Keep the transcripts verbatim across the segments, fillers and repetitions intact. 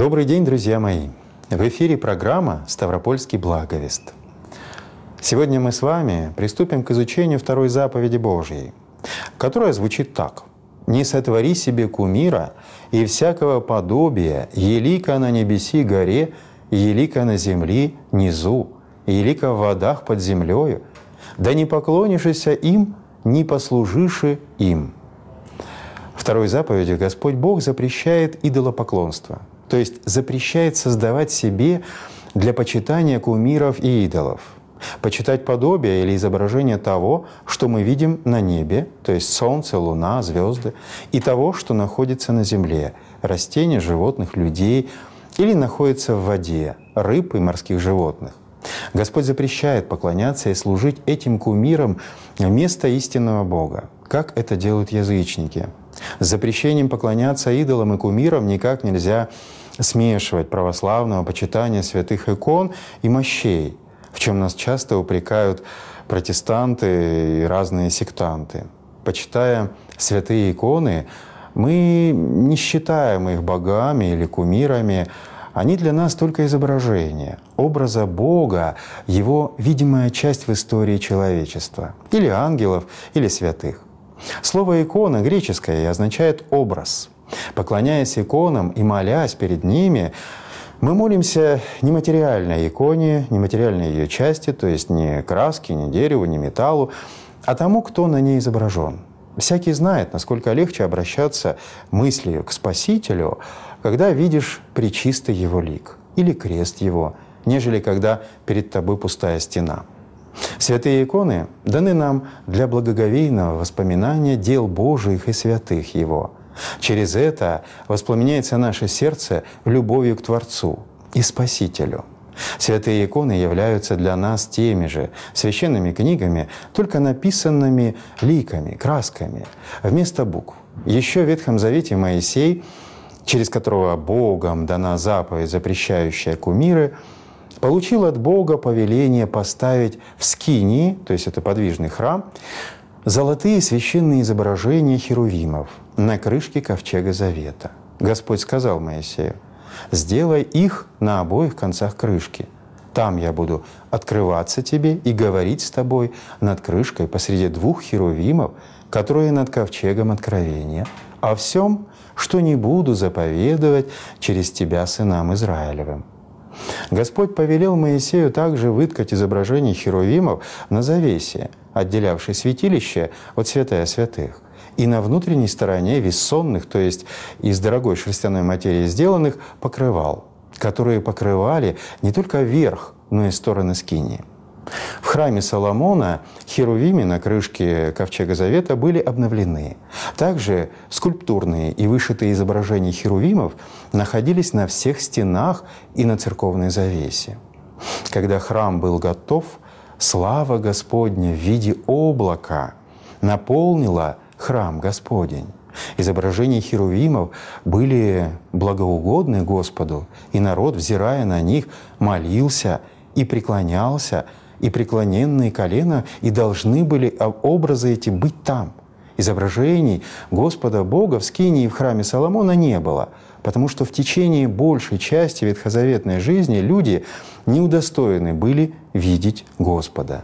Добрый день, друзья мои! В эфире программа «Ставропольский благовест». Сегодня мы с вами приступим к изучению второй заповеди Божьей, которая звучит так. «Не сотвори себе кумира и всякого подобия, елика на небеси горе, елика на земли низу, елика в водах под землею, да не поклонишься им, не послужиши им». Второй заповедью Господь Бог запрещает идолопоклонство, то есть запрещает создавать себе для почитания кумиров и идолов, почитать подобие или изображение того, что мы видим на небе, то есть солнце, луна, звезды, и того, что находится на земле, растения, животных, людей, или находится в воде, рыб и морских животных. Господь запрещает поклоняться и служить этим кумирам вместо истинного Бога, как это делают язычники. С запрещением поклоняться идолам и кумирам никак нельзя смешивать православного почитания святых икон и мощей, в чем нас часто упрекают протестанты и разные сектанты. Почитая святые иконы, мы не считаем их богами или кумирами. Они для нас только изображение образа Бога, Его видимая часть в истории человечества, или ангелов, или святых. Слово «икона» греческое и означает «образ». Поклоняясь иконам и молясь перед ними, мы молимся не материальной иконе, не материальной ее части, то есть не краске, не дереву, не металлу, а тому, кто на ней изображен. Всякий знает, насколько легче обращаться мыслью к Спасителю, когда видишь пречистый Его лик или крест Его, нежели когда перед тобой пустая стена. Святые иконы даны нам для благоговейного воспоминания дел Божиих и святых Его. Через это воспламеняется наше сердце любовью к Творцу и Спасителю. Святые иконы являются для нас теми же священными книгами, только написанными ликами, красками, вместо букв. Еще в Ветхом Завете Моисей, через которого Богом дана заповедь, запрещающая кумиры, получил от Бога повеление поставить в скинии, то есть это подвижный храм, золотые священные изображения херувимов на крышке ковчега Завета. Господь сказал Моисею: «Сделай их на обоих концах крышки. Там я буду открываться тебе и говорить с тобой над крышкой посреди двух херувимов, которые над ковчегом откровения, о всем, что не буду заповедовать через тебя сынам Израилевым». Господь повелел Моисею также выткать изображение херувимов на завесе, отделявшей святилище от святая святых, и на внутренней стороне вессонных, то есть из дорогой шерстяной материи сделанных, покрывал, которые покрывали не только верх, но и стороны скинии. В храме Соломона херувимы на крышке ковчега Завета были обновлены. Также скульптурные и вышитые изображения херувимов находились на всех стенах и на церковной завесе. Когда храм был готов, слава Господня в виде облака наполнила храм Господень. Изображения херувимов были благоугодны Господу, и народ, взирая на них, молился и преклонялся, и преклоненные колена, и должны были образы эти быть там. Изображений Господа Бога в скинии и в храме Соломона не было, потому что в течение большей части ветхозаветной жизни люди не удостоены были видеть Господа.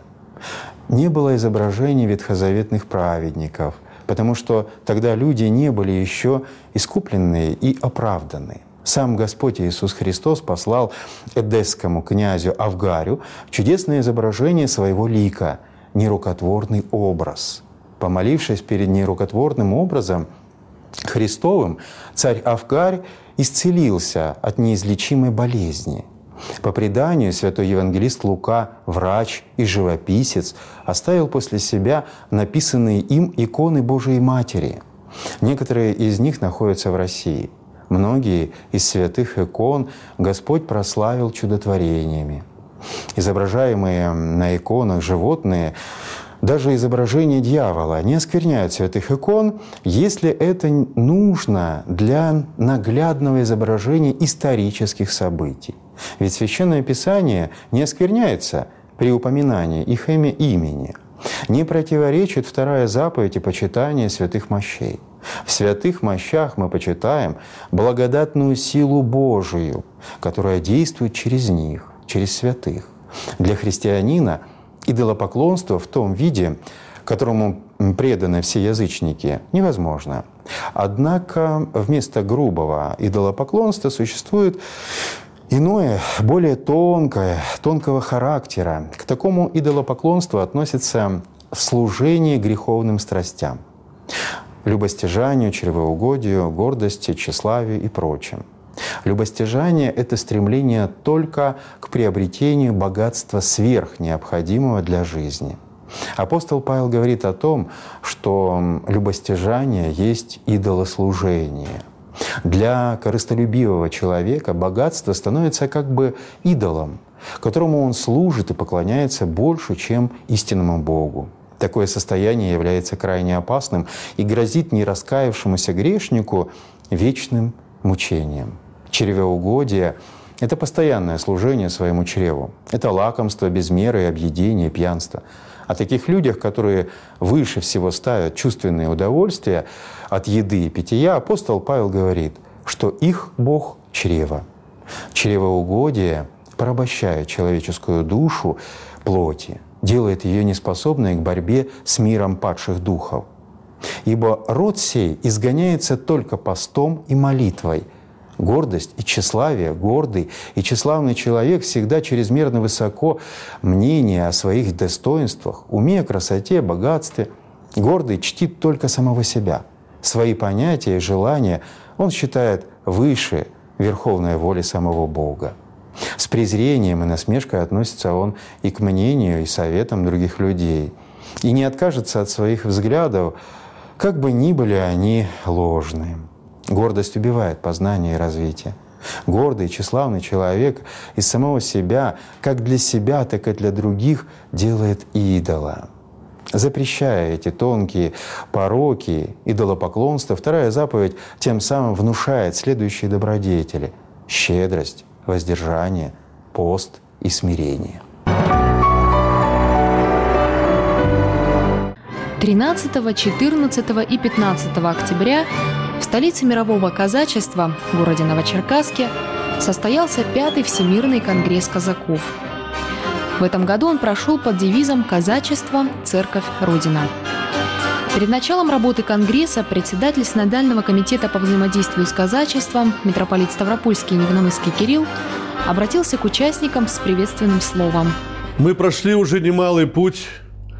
Не было изображений ветхозаветных праведников, потому что тогда люди не были еще искупленные и оправданы. Сам Господь Иисус Христос послал эдесскому князю Авгарю чудесное изображение своего лика, нерукотворный образ. Помолившись перед нерукотворным образом Христовым, царь Авгарь исцелился от неизлечимой болезни. По преданию, святой евангелист Лука, врач и живописец, оставил после себя написанные им иконы Божией Матери. Некоторые из них находятся в России. Многие из святых икон Господь прославил чудотворениями. Изображаемые на иконах животные, даже изображения дьявола, не оскверняют святых икон, если это нужно для наглядного изображения исторических событий. Ведь Священное Писание не оскверняется при упоминании их имя имени. Не противоречит вторая заповедь и почитание святых мощей. В святых мощах мы почитаем благодатную силу Божию, которая действует через них, через святых. Для христианина идолопоклонство в том виде, которому преданы все язычники, невозможно. Однако вместо грубого идолопоклонства существует иное, более тонкое, тонкого характера. К такому идолопоклонству относится служение греховным страстям, любостяжанию, чревоугодию, гордости, тщеславию и прочим. Любостяжание – это стремление только к приобретению богатства сверх необходимого для жизни. Апостол Павел говорит о том, что любостяжание есть идолослужение. Для корыстолюбивого человека богатство становится как бы идолом, которому он служит и поклоняется больше, чем истинному Богу. Такое состояние является крайне опасным и грозит нераскаявшемуся грешнику вечным мучением. Чревоугодие – это постоянное служение своему чреву. Это лакомство без меры, объедение, пьянство. О таких людях, которые выше всего ставят чувственные удовольствия от еды и питья, апостол Павел говорит, что их Бог – чрево. Чревоугодие порабощает человеческую душу плоти, делает ее неспособной к борьбе с миром падших духов. Ибо род сей изгоняется только постом и молитвой. Гордость и тщеславие, гордый и тщеславный человек всегда чрезмерно высоко мнение о своих достоинствах, уме, красоте, богатстве. Гордый чтит только самого себя. Свои понятия и желания он считает выше верховной воли самого Бога. С презрением и насмешкой относится он и к мнению, и советам других людей. И не откажется от своих взглядов, как бы ни были они ложные. Гордость убивает познание и развитие. Гордый, тщеславный человек из самого себя, как для себя, так и для других, делает идола. Запрещая эти тонкие пороки, идолопоклонство, вторая заповедь тем самым внушает следующие добродетели – щедрость, воздержание, пост и смирение. тринадцатого, четырнадцатого и пятнадцатого октября в столице мирового казачества, городе Новочеркасске, состоялся пятый Всемирный конгресс казаков. В этом году он прошел под девизом «Казачество. Церковь. Родина». Перед началом работы конгресса председатель Синодального комитета по взаимодействию с казачеством, митрополит Ставропольский и Невномысский Кирилл, обратился к участникам с приветственным словом. Мы прошли уже немалый путь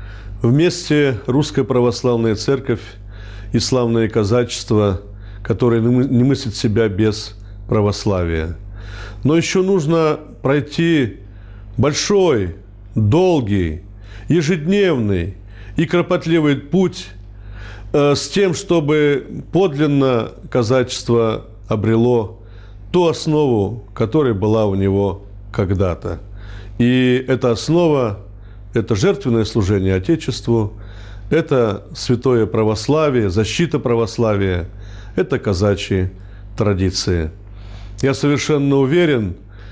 вместе Русская Православная Церковь и славное казачество, которое не мыслит себя без православия. Но еще нужно пройти большой, долгий, ежедневный и кропотливый путь э, с тем, чтобы подлинно казачество обрело ту основу, которая была у него когда-то. И эта основа – это жертвенное служение Отечеству, это святое православие, защита православия, это казачьи традиции. Я совершенно уверен,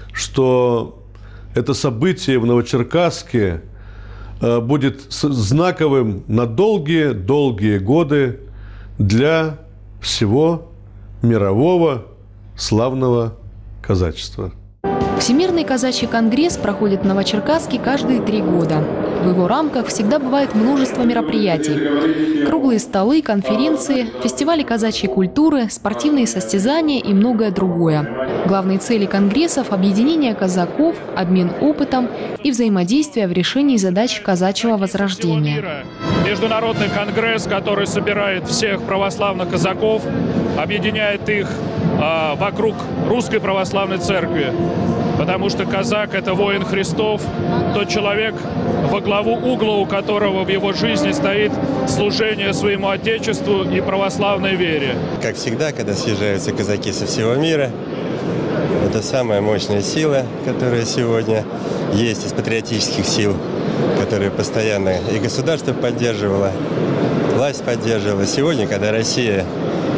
что это событие в Новочеркасске будет знаковым на долгие-долгие годы для всего мирового славного казачества. Всемирный казачий конгресс проходит в Новочеркасске каждые три года. В его рамках всегда бывает множество мероприятий. Круглые столы, конференции, фестивали казачьей культуры, спортивные состязания и многое другое. Главные цели конгрессов – объединение казаков, обмен опытом и взаимодействие в решении задач казачьего возрождения. Международный конгресс, который собирает всех православных казаков, объединяет их э, вокруг Русской Православной Церкви. Потому что казак – это воин Христов, тот человек, во главу угла у которого в его жизни стоит служение своему Отечеству и православной вере. Как всегда, когда съезжаются казаки со всего мира, это самая мощная сила, которая сегодня есть из патриотических сил, которые постоянно и государство поддерживало, власть поддерживала. Сегодня, когда Россия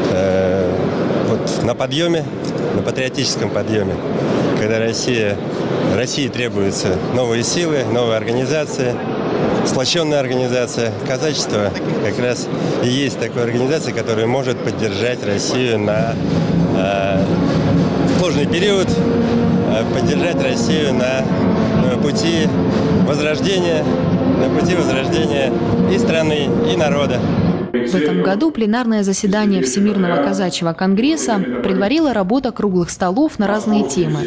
э, вот на подъеме, на патриотическом подъеме, когда Россия, России требуются новые силы, новые организации, сплоченная организация. Казачество как раз и есть такая организация, которая может поддержать Россию на э, сложный период, э, поддержать Россию на э, пути возрождения, на пути возрождения и страны, и народа. В этом году пленарное заседание Всемирного казачьего конгресса предварила работа круглых столов на разные темы.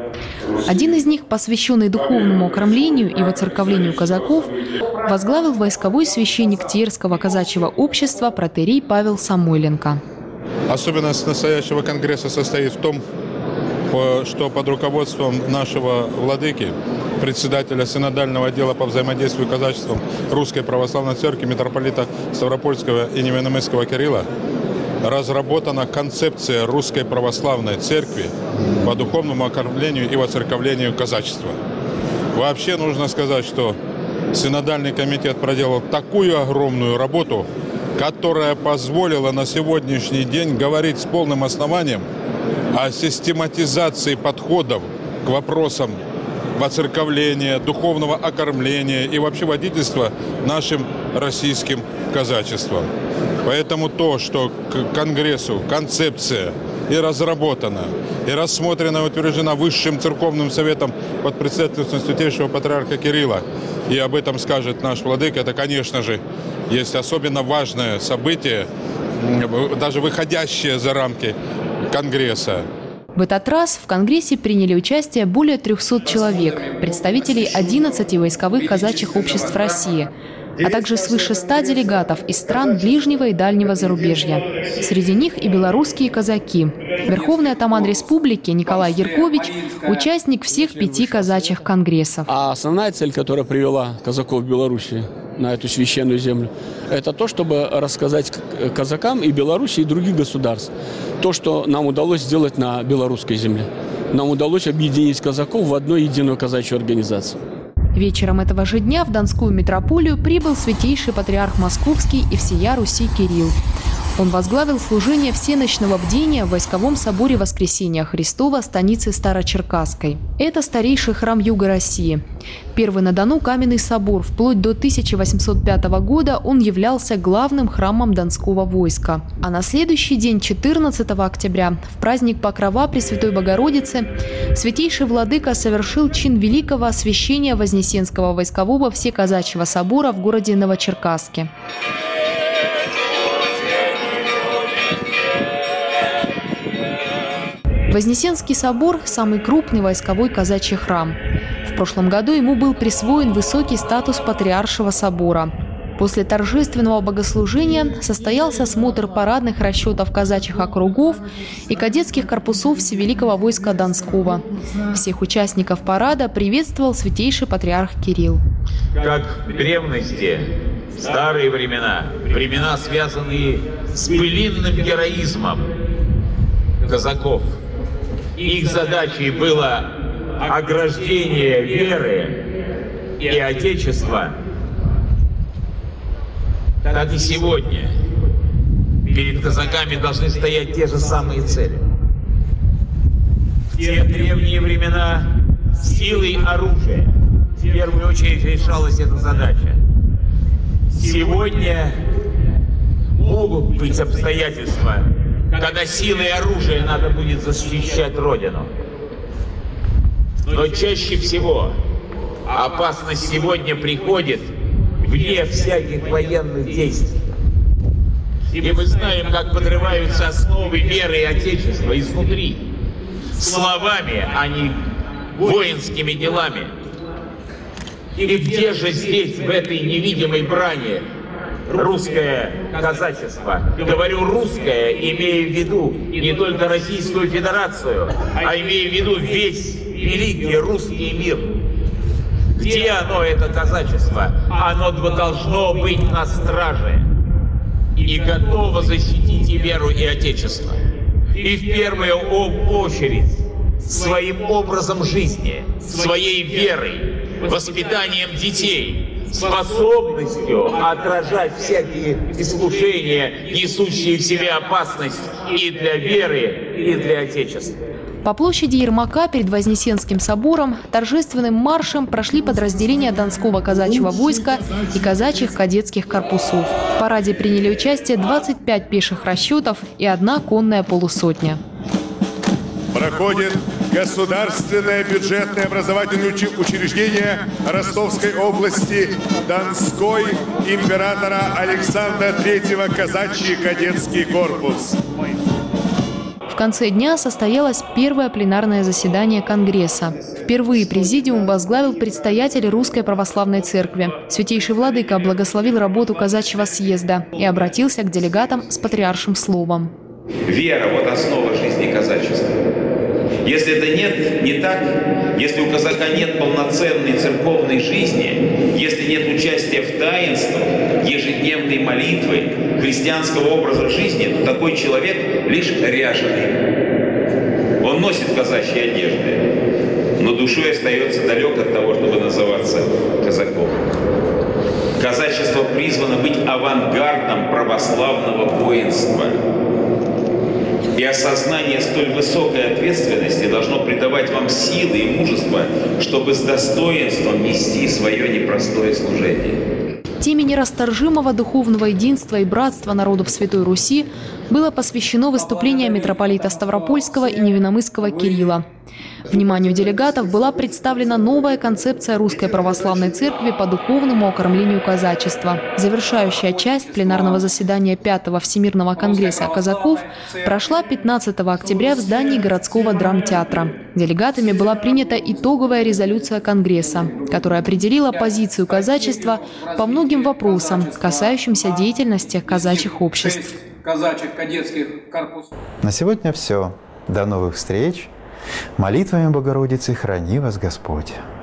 Один из них, посвященный духовному окормлению и воцерковлению казаков, возглавил войсковой священник Тверского казачьего общества протоиерей Павел Самойленко. Особенность настоящего конгресса состоит в том, что под руководством нашего владыки, председателя синодального отдела по взаимодействию казачеством Русской Православной Церкви митрополита Ставропольского и Невинномысского Кирилла разработана концепция Русской Православной Церкви по духовному окормлению и воцерковлению казачества. Вообще нужно сказать, что синодальный комитет проделал такую огромную работу, которая позволила на сегодняшний день говорить с полным основанием о систематизации подходов к вопросам воцерковления, духовного окормления и вообще водительства нашим российским казачеством. Поэтому то, что к Конгрессу концепция и разработана, и рассмотрена и утверждена Высшим Церковным Советом под председательством Святейшего Патриарха Кирилла, и об этом скажет наш владыка, это, конечно же, есть особенно важное событие, даже выходящее за рамки Конгресса. В этот раз в Конгрессе приняли участие более трехсот человек, представителей одиннадцати войсковых казачьих обществ России, а также свыше ста делегатов из стран ближнего и дальнего зарубежья. Среди них и белорусские казаки. Верховный атаман республики Николай Яркович – участник всех пяти казачьих конгрессов. А основная цель, которая привела казаков в Беларуси на эту священную землю, это то, чтобы рассказать казакам и Беларуси, и других государств то, что нам удалось сделать на белорусской земле. Нам удалось объединить казаков в одну единую казачью организацию. Вечером этого же дня в Донскую митрополию прибыл святейший патриарх Московский и всея Руси Кирилл. Он возглавил служение всеночного бдения в Войсковом соборе Воскресения Христова станицы Старочеркасской. Это старейший храм Юга России. Первый на Дону каменный собор. Вплоть до тысяча восемьсот пятого года он являлся главным храмом Донского войска. А на следующий день, четырнадцатого октября, в праздник Покрова Пресвятой Богородицы, святейший владыка совершил чин великого освящения Вознесенского войскового Всеказачьего собора в городе Новочеркасске. Вознесенский собор – самый крупный войсковой казачий храм. В прошлом году ему был присвоен высокий статус Патриаршего собора. После торжественного богослужения состоялся смотр парадных расчетов казачьих округов и кадетских корпусов Всевеликого войска Донского. Всех участников парада приветствовал святейший патриарх Кирилл. Как в древности, в старые времена, времена, связанные с былинным героизмом казаков, их задачей было ограждение веры и Отечества, так и сегодня перед казаками должны стоять те же самые цели. В те древние времена силой оружия в первую очередь решалась эта задача. Сегодня могут быть обстоятельства, когда силой оружия надо будет защищать Родину. Но чаще всего опасность сегодня приходит вне всяких военных действий. И мы знаем, как подрываются основы веры и Отечества изнутри. Словами, а не воинскими делами. И где же здесь, в этой невидимой брани, русское казачество? Говорю русское, имея в виду не только Российскую Федерацию, а имея в виду весь великий русский мир. Где оно, это казачество? Оно должно быть на страже и готово защитить и веру, и Отечество. И в первую очередь своим образом жизни, своей верой, воспитанием детей, способностью отражать всякие искушения, несущие в себе опасность и для веры, и для Отечества. По площади Ермака перед Вознесенским собором торжественным маршем прошли подразделения Донского казачьего войска и казачьих кадетских корпусов. В параде приняли участие двадцать пять пеших расчетов и одна конная полусотня. Проходит государственное бюджетное образовательное учреждение Ростовской области Донской императора Александра Третьего казачий кадетский корпус. В конце дня состоялось первое пленарное заседание Конгресса. Впервые президиум возглавил предстоятель Русской Православной Церкви. Святейший Владыка благословил работу казачьего съезда и обратился к делегатам с патриаршим словом. Вера – вот основа жизни казачества. Если это нет, не так, если у казака нет полноценной церковной жизни, если нет участия в таинствах, ежедневной молитвы, христианского образа жизни, то такой человек лишь ряженый. Он носит казачьи одежды, но душой остается далек от того, чтобы называться казаком. Казачество призвано быть авангардом православного воинства. И осознание столь высокой ответственности должно придавать вам силы и мужество, чтобы с достоинством нести свое непростое служение. Теме нерасторжимого духовного единства и братства народов Святой Руси было посвящено выступление митрополита Ставропольского и Невинномысского Кирилла. Вниманию делегатов была представлена новая концепция Русской Православной Церкви по духовному окормлению казачества. Завершающая часть пленарного заседания пятого Всемирного конгресса казаков прошла пятнадцатого октября в здании городского драмтеатра. Делегатами была принята итоговая резолюция Конгресса, которая определила позицию казачества по многим вопросам, касающимся деятельности казачьих обществ. На сегодня все. До новых встреч. Молитвами Богородицы храни вас Господь.